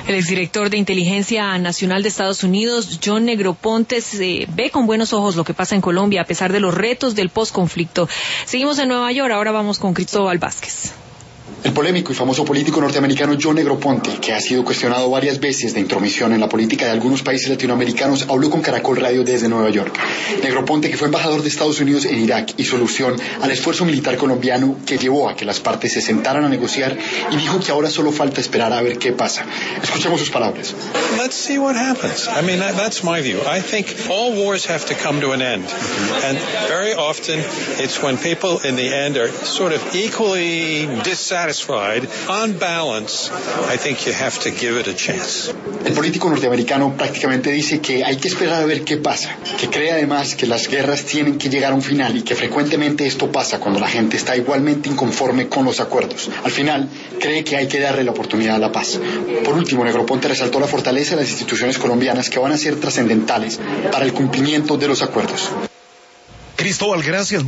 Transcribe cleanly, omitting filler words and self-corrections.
El exdirector de Inteligencia Nacional de Estados Unidos, John Negroponte, ve con buenos ojos lo que pasa en Colombia a pesar de los retos del posconflicto. Seguimos en Nueva York, ahora vamos con Cristóbal Vázquez. El polémico y famoso político norteamericano John Negroponte, que ha sido cuestionado varias veces de intromisión en la política de algunos países latinoamericanos, habló con Caracol Radio desde Nueva York. Negroponte, que fue embajador de Estados Unidos en Irak, hizo alusión al esfuerzo militar colombiano que llevó a que las partes se sentaran a negociar y dijo que ahora solo falta esperar a ver qué pasa. Escuchemos sus palabras. Let's see what happens. I mean, that's my view. I think all wars have to come to an end. And very often it's when people in the end are sort of equally dissatisfied. On balance, I think you have to give it a chance. El político norteamericano prácticamente dice que hay que esperar a ver qué pasa, que cree además que las guerras tienen que llegar a un final y que frecuentemente esto pasa cuando la gente está igualmente inconforme con los acuerdos. Al final, cree que hay que darle la oportunidad a la paz. Por último, Negroponte resaltó la fortaleza de las instituciones colombianas que van a ser trascendentales para el cumplimiento de los acuerdos. Cristóbal, gracias.